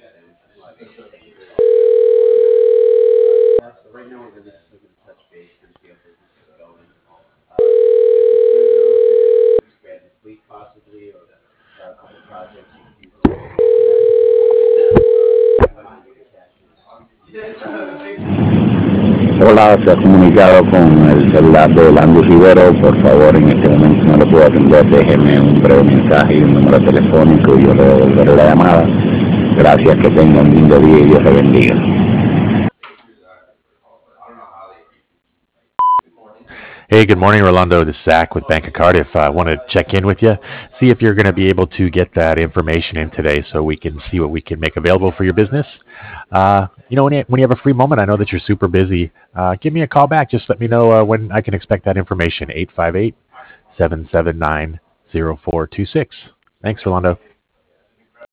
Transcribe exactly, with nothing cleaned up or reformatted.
Hola, se ha comunicado con el celular de Orlando Rivero. Por favor, en este momento no le puedo atender. Déjeme un breve mensaje y un número telefónico y yo le devolveré la llamada. Gracias, que tenga un lindo día y Dios le bendiga. Hey, good morning, Rolando. This is Zach with Bank of Cardiff. I uh, want to check in with you, see if you're going to be able to get that information in today so we can see what we can make available for your business. Uh, you know, when you, when you have a free moment, I know that you're super busy. Uh, give me a call back. Just let me know uh, when I can expect that information. eight five eight, seven seven nine, zero four two six. Thanks, Rolando.